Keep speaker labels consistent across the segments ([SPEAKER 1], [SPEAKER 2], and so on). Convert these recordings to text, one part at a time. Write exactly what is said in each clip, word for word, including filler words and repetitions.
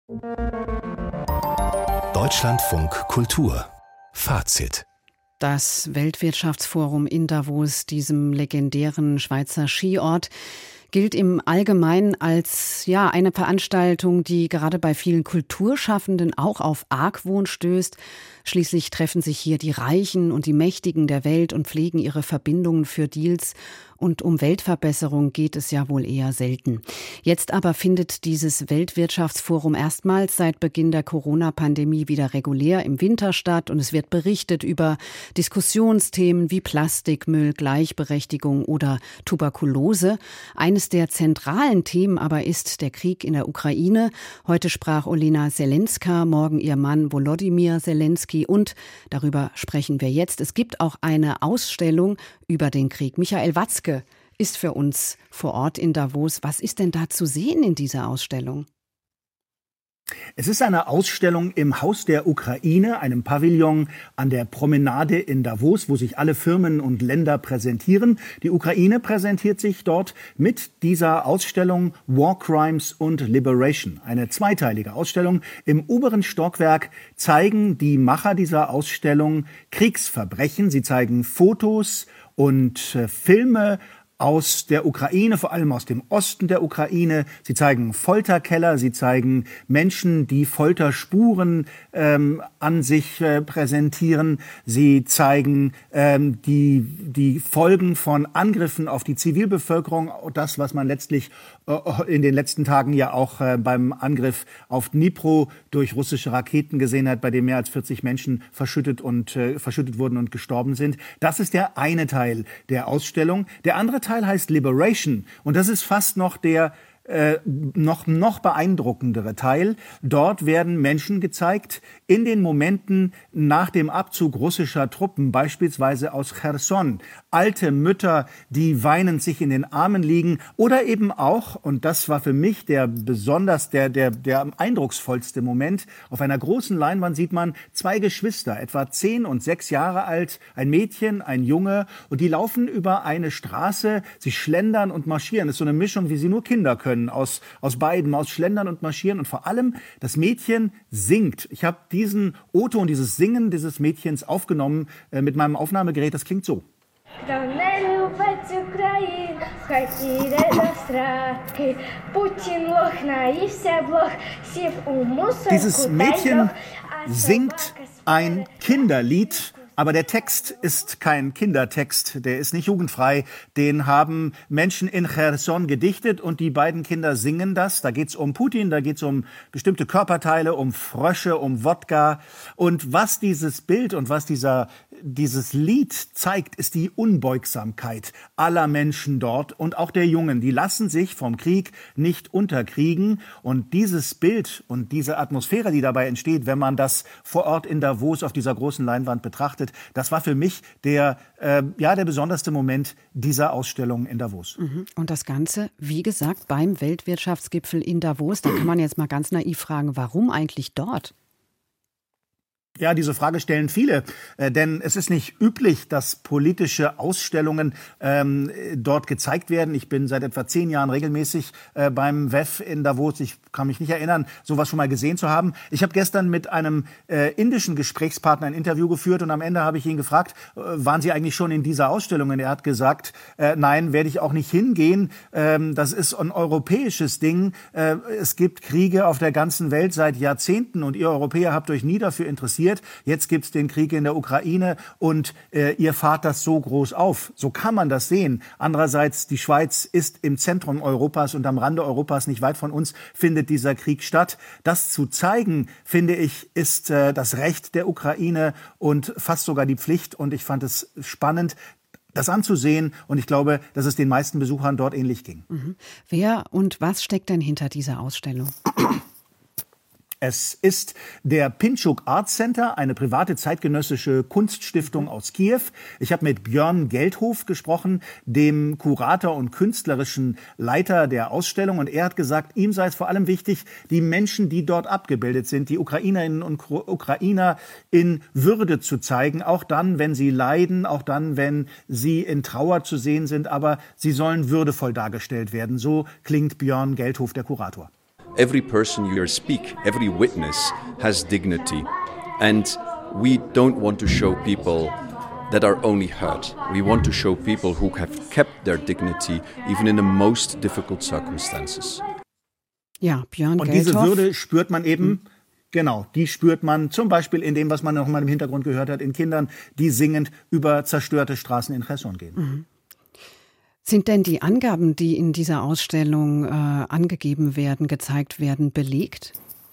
[SPEAKER 1] Deutschlandfunk Kultur Fazit.
[SPEAKER 2] Das Weltwirtschaftsforum in Davos, diesem legendären Schweizer Skiort, gilt im Allgemeinen als ja eine Veranstaltung, die gerade bei vielen Kulturschaffenden auch auf Argwohn stößt. Schließlich treffen sich hier die Reichen und die Mächtigen der Welt und pflegen ihre Verbindungen für Deals. Und um Weltverbesserung geht es ja wohl eher selten. Jetzt aber findet dieses Weltwirtschaftsforum erstmals seit Beginn der Corona-Pandemie wieder regulär im Winter statt. Und es wird berichtet über Diskussionsthemen wie Plastikmüll, Gleichberechtigung oder Tuberkulose. Eines der zentralen Themen aber ist der Krieg in der Ukraine. Heute sprach Olena Zelenska, morgen ihr Mann Volodymyr Zelensky. Und darüber sprechen wir jetzt. Es gibt auch eine Ausstellung über den Krieg. Michael Watzke ist für uns vor Ort in Davos. Was ist denn da zu sehen in dieser Ausstellung?
[SPEAKER 3] Es ist eine Ausstellung im Haus der Ukraine, einem Pavillon an der Promenade in Davos, wo sich alle Firmen und Länder präsentieren. Die Ukraine präsentiert sich dort mit dieser Ausstellung War Crimes und Liberation. Eine zweiteilige Ausstellung. Im oberen Stockwerk zeigen die Macher dieser Ausstellung Kriegsverbrechen. Sie zeigen Fotos und äh, Filme aus der Ukraine, vor allem aus dem Osten der Ukraine. Sie zeigen Folterkeller, sie zeigen Menschen, die Folterspuren ähm, an sich äh, präsentieren. Sie zeigen ähm, die, die Folgen von Angriffen auf die Zivilbevölkerung, das, was man letztlich äh, in den letzten Tagen ja auch äh, beim Angriff auf Dnipro durch russische Raketen gesehen hat, bei dem mehr als vierzig Menschen verschüttet und äh, verschüttet wurden und gestorben sind. Das ist der eine Teil der Ausstellung. Der andere Teil heißt Liberation und das ist fast noch der äh, noch noch beeindruckendere Teil. Dort werden Menschen gezeigt in den Momenten nach dem Abzug russischer Truppen, beispielsweise aus Cherson. Alte Mütter, die weinend sich in den Armen liegen oder eben auch, und das war für mich der besonders der der der eindrucksvollste Moment, auf einer großen Leinwand sieht man zwei Geschwister, etwa zehn und sechs Jahre alt, ein Mädchen, ein Junge, und die laufen über eine Straße, sie schlendern und marschieren. Das ist so eine Mischung, wie sie nur Kinder können, aus aus beiden, aus Schlendern und Marschieren, und vor allem das Mädchen singt. Ich habe diesen O-Ton, dieses Singen dieses Mädchens aufgenommen äh, mit meinem Aufnahmegerät. Das klingt so. Dieses Mädchen singt ein Kinderlied. Aber der Text ist kein Kindertext, der ist nicht jugendfrei. Den haben Menschen in Cherson gedichtet und die beiden Kinder singen das. Da geht's um Putin, da geht's um bestimmte Körperteile, um Frösche, um Wodka. Und was dieses Bild und was dieser dieses Lied zeigt, ist die Unbeugsamkeit aller Menschen dort und auch der Jungen. Die lassen sich vom Krieg nicht unterkriegen. Und dieses Bild und diese Atmosphäre, die dabei entsteht, wenn man das vor Ort in Davos auf dieser großen Leinwand betrachtet, das war für mich der, äh, ja, der besonderste Moment dieser Ausstellung in Davos.
[SPEAKER 2] Und das Ganze, wie gesagt, beim Weltwirtschaftsgipfel in Davos. Da kann man jetzt mal ganz naiv fragen, warum eigentlich dort?
[SPEAKER 3] Ja, diese Frage stellen viele, äh, denn es ist nicht üblich, dass politische Ausstellungen ähm, dort gezeigt werden. Ich bin seit etwa zehn Jahren regelmäßig äh, beim W E F in Davos. Ich kann mich nicht erinnern, sowas schon mal gesehen zu haben. Ich habe gestern mit einem äh, indischen Gesprächspartner ein Interview geführt und am Ende habe ich ihn gefragt, äh, waren Sie eigentlich schon in dieser Ausstellung? Und er hat gesagt, äh, nein, werde ich auch nicht hingehen. Ähm, das ist ein europäisches Ding. Äh, es gibt Kriege auf der ganzen Welt seit Jahrzehnten und ihr Europäer habt euch nie dafür interessiert. Jetzt gibt's den Krieg in der Ukraine und äh, ihr fahrt das so groß auf. So kann man das sehen. Andererseits, die Schweiz ist im Zentrum Europas und am Rande Europas, nicht weit von uns, findet dieser Krieg statt. Das zu zeigen, finde ich, ist äh, das Recht der Ukraine und fast sogar die Pflicht. Und ich fand es spannend, das anzusehen. Und ich glaube, dass es den meisten Besuchern dort ähnlich ging.
[SPEAKER 2] Mhm. Wer und was steckt denn hinter dieser Ausstellung?
[SPEAKER 3] Es ist der Pinchuk Art Center, eine private zeitgenössische Kunststiftung aus Kiew. Ich habe mit Björn Geldhof gesprochen, dem Kurator und künstlerischen Leiter der Ausstellung. Und er hat gesagt, ihm sei es vor allem wichtig, die Menschen, die dort abgebildet sind, die Ukrainerinnen und Ukrainer in Würde zu zeigen. Auch dann, wenn sie leiden, auch dann, wenn sie in Trauer zu sehen sind. Aber sie sollen würdevoll dargestellt werden. So klingt Björn Geldhof, der Kurator.
[SPEAKER 4] every person you speak, every witness has dignity. And we don't want to show people that are only hurt. We want to show people who have kept their dignity even in the most difficult circumstances.
[SPEAKER 2] Ja, Björn
[SPEAKER 3] Und
[SPEAKER 2] Gelthoff.
[SPEAKER 3] diese Würde spürt man eben, hm. genau, die spürt man zum Beispiel in dem, was man noch mal im Hintergrund gehört hat, in Kindern, die singend über zerstörte Straßen in Cherson gehen.
[SPEAKER 2] Mhm. Sind denn die Angaben, die in dieser Ausstellung äh, angegeben werden, gezeigt werden, belegt?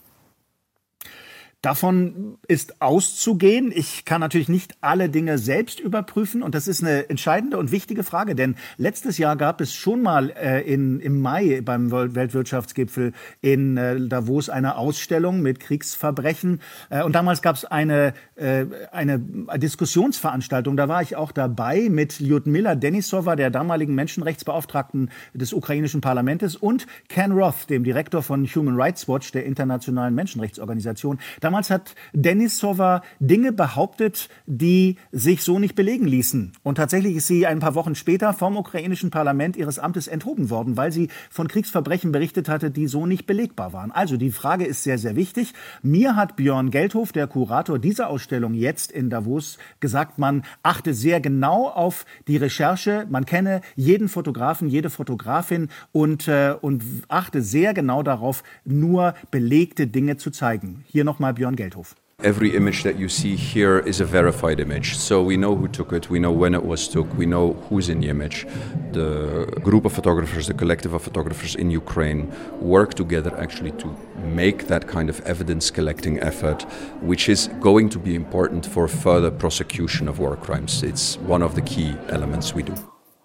[SPEAKER 3] Davon ist auszugehen. Ich kann natürlich nicht alle Dinge selbst überprüfen. Und das ist eine entscheidende und wichtige Frage. Denn letztes Jahr gab es schon mal äh, in, im Mai beim Weltwirtschaftsgipfel in äh, Davos eine Ausstellung mit Kriegsverbrechen. Äh, und damals gab es eine, äh, eine Diskussionsveranstaltung. Da war ich auch dabei mit Lyudmila Denisova, der damaligen Menschenrechtsbeauftragten des ukrainischen Parlaments, und Ken Roth, dem Direktor von Human Rights Watch, der internationalen Menschenrechtsorganisation. Damals hat Denisova Dinge behauptet, die sich so nicht belegen ließen. Und tatsächlich ist sie ein paar Wochen später vom ukrainischen Parlament ihres Amtes enthoben worden, weil sie von Kriegsverbrechen berichtet hatte, die so nicht belegbar waren. Also die Frage ist sehr, sehr wichtig. Mir hat Björn Gelthoff, der Kurator dieser Ausstellung jetzt in Davos, gesagt, man achte sehr genau auf die Recherche. Man kenne jeden Fotografen, jede Fotografin und, äh, und achte sehr genau darauf, nur belegte Dinge zu zeigen. Hier nochmal Björn Gelthoff.
[SPEAKER 4] Every image that you see here is a verified image. So we know who took it, we know when it was took, we know who's in the image. The group of photographers, the collective of photographers in Ukraine work together actually to make that kind of evidence collecting effort, which is going to be important for further prosecution of war crimes. It's one of the key elements we do.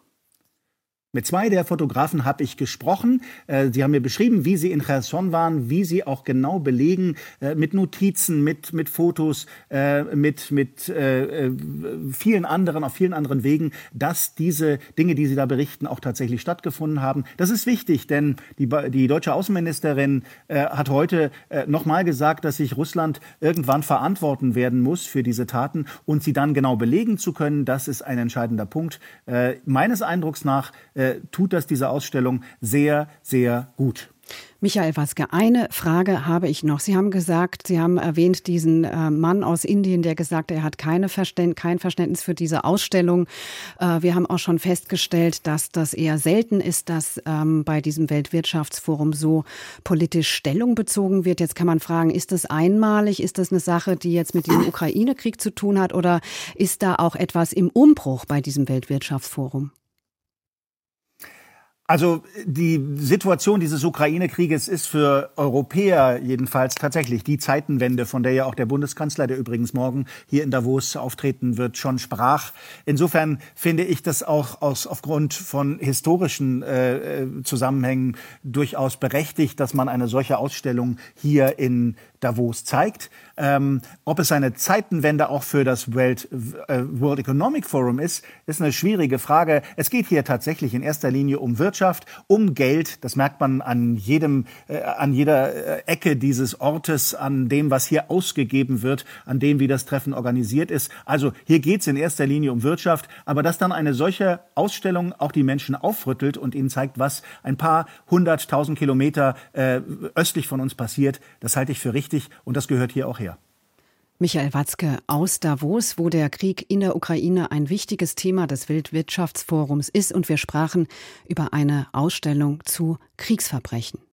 [SPEAKER 3] Mit zwei der Fotografen habe ich gesprochen. Sie haben mir beschrieben, wie sie in Cherson waren, wie sie auch genau belegen, mit Notizen, mit, mit Fotos, mit, mit vielen anderen, auf vielen anderen Wegen, dass diese Dinge, die sie da berichten, auch tatsächlich stattgefunden haben. Das ist wichtig, denn die, die deutsche Außenministerin hat heute nochmal gesagt, dass sich Russland irgendwann verantworten werden muss für diese Taten, und sie dann genau belegen zu können, das ist ein entscheidender Punkt. Meines Eindrucks nach tut das diese Ausstellung sehr, sehr gut.
[SPEAKER 2] Michael Watzke, eine Frage habe ich noch. Sie haben gesagt, Sie haben erwähnt diesen äh, Mann aus Indien, der gesagt hat, er hat keine Verständ- kein Verständnis für diese Ausstellung. Äh, wir haben auch schon festgestellt, dass das eher selten ist, dass ähm, bei diesem Weltwirtschaftsforum so politisch Stellung bezogen wird. Jetzt kann man fragen, ist das einmalig? Ist das eine Sache, die jetzt mit dem Ukraine-Krieg zu tun hat? Oder ist da auch etwas im Umbruch bei diesem Weltwirtschaftsforum?
[SPEAKER 3] Also die Situation dieses Ukraine-Krieges ist für Europäer jedenfalls tatsächlich die Zeitenwende, von der ja auch der Bundeskanzler, der übrigens morgen hier in Davos auftreten wird, schon sprach. Insofern finde ich das auch aus, aufgrund von historischen äh, Zusammenhängen durchaus berechtigt, dass man eine solche Ausstellung hier in Davos zeigt. Ähm, ob es eine Zeitenwende auch für das World, äh, World Economic Forum ist, ist eine schwierige Frage. Es geht hier tatsächlich in erster Linie um Wirtschaft, um Geld. Das merkt man an jedem, äh, an jeder äh, Ecke dieses Ortes, an dem, was hier ausgegeben wird, an dem, wie das Treffen organisiert ist. Also hier geht es in erster Linie um Wirtschaft. Aber dass dann eine solche Ausstellung auch die Menschen aufrüttelt und ihnen zeigt, was ein paar hunderttausend Kilometer äh, östlich von uns passiert, das halte ich für richtig. Und das gehört hier auch her.
[SPEAKER 2] Michael Watzke aus Davos, wo der Krieg in der Ukraine ein wichtiges Thema des Weltwirtschaftsforums ist. Und wir sprachen über eine Ausstellung zu Kriegsverbrechen.